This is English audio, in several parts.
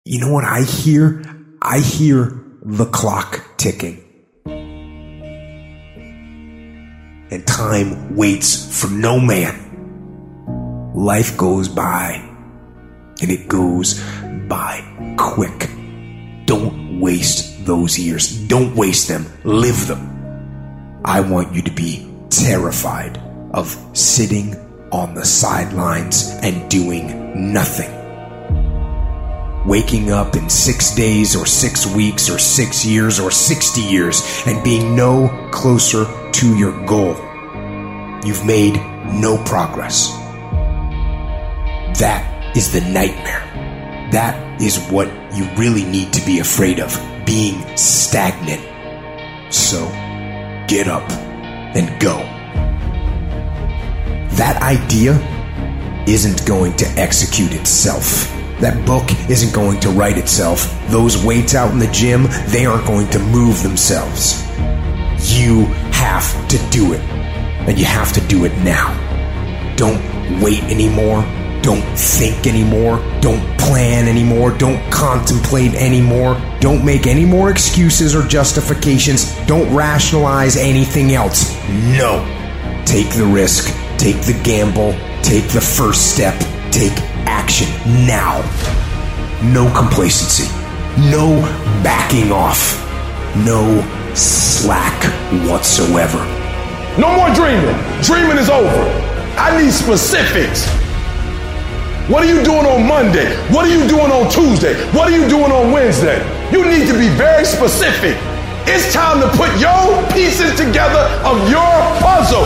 You know what I hear? I hear the clock ticking. And time waits for no man. Life goes by, and it goes by quick. Don't waste those years. Don't waste them. Live them. I want you to be terrified of sitting on the sidelines and doing nothing. Waking up in 6 days or 6 weeks or 6 years or 60 years and being no closer to your goal. You've made no progress. That is the nightmare. That is what you really need to be afraid of, being stagnant. So, get up and go. That idea isn't going to execute itself. That book isn't going to write itself. Those weights out in the gym, they aren't going to move themselves. You have to do it. And you have to do it now. Don't wait anymore. Don't think anymore. Don't plan anymore. Don't contemplate anymore. Don't make any more excuses or justifications. Don't rationalize anything else. No. Take the risk. Take the gamble. Take the first step. Take action now. No complacency. No backing off. No slack whatsoever. No more dreaming. Dreaming is over. I need specifics. What are you doing on Monday? What are you doing on Tuesday? What are you doing on Wednesday? You need to be very specific. It's time to put your pieces together of your puzzle.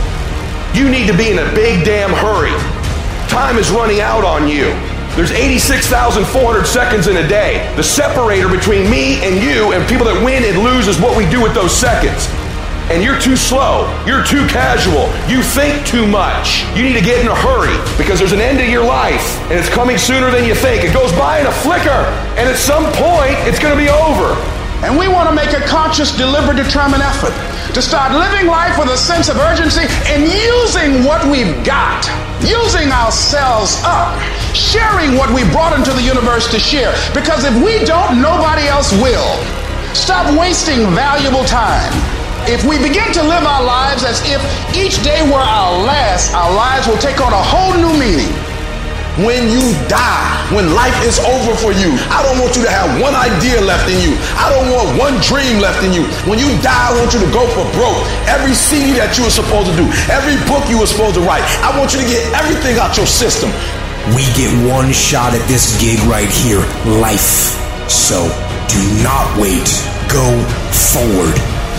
You need to be in a big damn hurry. Time is running out on you. There's 86,400 seconds in a day. The separator between me and you and people that win and lose is what we do with those seconds. And you're too slow. You're too casual. You think too much. You need to get in a hurry because there's an end to your life and it's coming sooner than you think. It goes by in a flicker and at some point it's going to be over. And we want to make a conscious, deliberate, determined effort to start living life with a sense of urgency and using what we've got, using ourselves up, sharing what we brought into the universe to share. Because if we don't, nobody else will. Stop wasting valuable time. If we begin to live our lives as if each day were our last, our lives will take on a whole new meaning. When you die, when life is over for you, I don't want you to have one idea left in you. I don't want one dream left in you. When you die, I want you to go for broke. Every CD that you were supposed to do, every book you were supposed to write, I want you to get everything out your system. We get one shot at this gig right here, life. So do not wait. Go forward.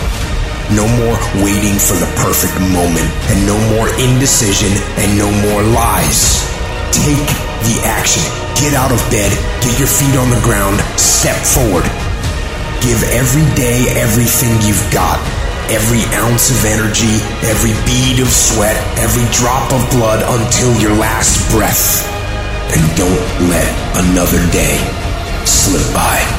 No more waiting for the perfect moment, and no more indecision, and no more lies. Take the action. Get out of bed. Get your feet on the ground. Step forward. Give every day everything you've got. Every ounce of energy, every bead of sweat, every drop of blood until your last breath. And don't let another day slip by.